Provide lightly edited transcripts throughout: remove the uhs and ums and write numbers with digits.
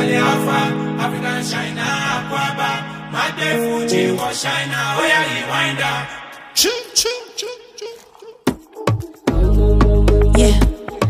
Charlie Alpha, African China, Aquaba, Mate Fuji, was China, oh yeah, he wind up. Yeah.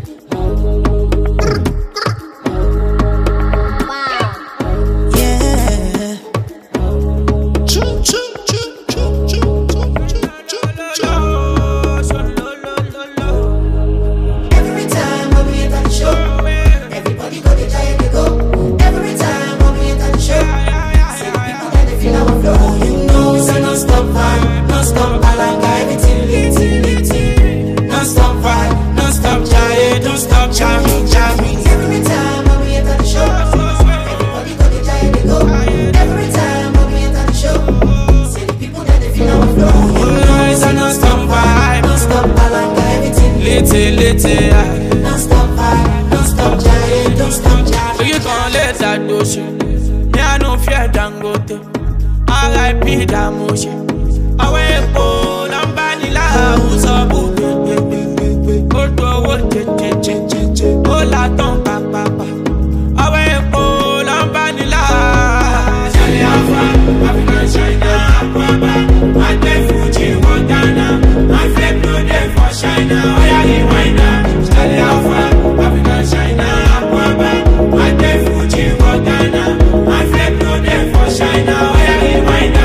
Don't stop vibe, don't stop giant, don't stop giant. So you gon' let that do shit. Me I no fear Dangote. R.I.P. that motion. I wait for Lambanila, who's up? Go to what? Oh la ton papa. I wait for Lambanila. Charlie Alpha, African China, Aquaba, Mate Fuji, Montana. My flip no day for China. Oh yeah, he wind up. Charlie Alpha, African China, Aquaba, Mate Fuji, Montana. My flip no day for China. Oh yeah, he wind up.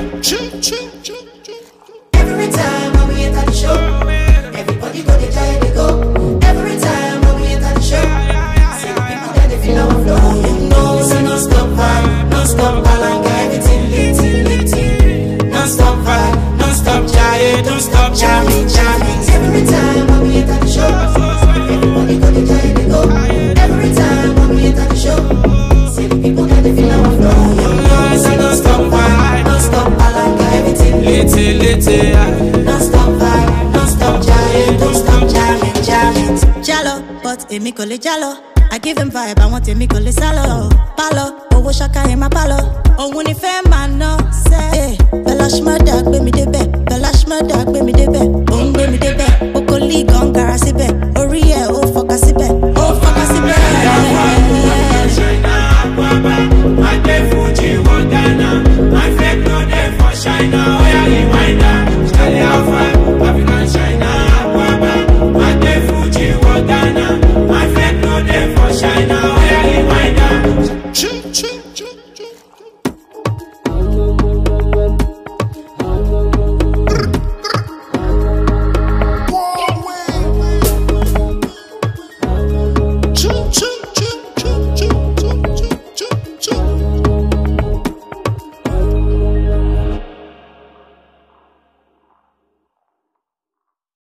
Every time when we enter the show, everybody go to try to go. Every time when we enter the show, see the people that they feel our flow. You know, so no stop vibe, no stop balanga, everything lit. No stop vibe, no stop giant, don't stop jamming. Every time when we enter the show, everybody go to try to go. Every time when we enter the show, see the people that they feel our flow. You know, so no stop vibe, no stop balanga, everything lit. Don't stop vibe, don't stop giant, don't stop jamming. Jalo, but emi kò lè jalo. I give him vibe, I want emi kò lè sálọ. Palo, owó ṣaka ẹ̀ máa palo. Òun ni fẹ́ máa ná sẹ́. Bella Shmurda gbé mi débẹ̀, Bella Shmurda gbé mi débẹ̀. Òun gbé mi débẹ̀, Okoli gan gara síbẹ̀. Orí ẹ̀ ó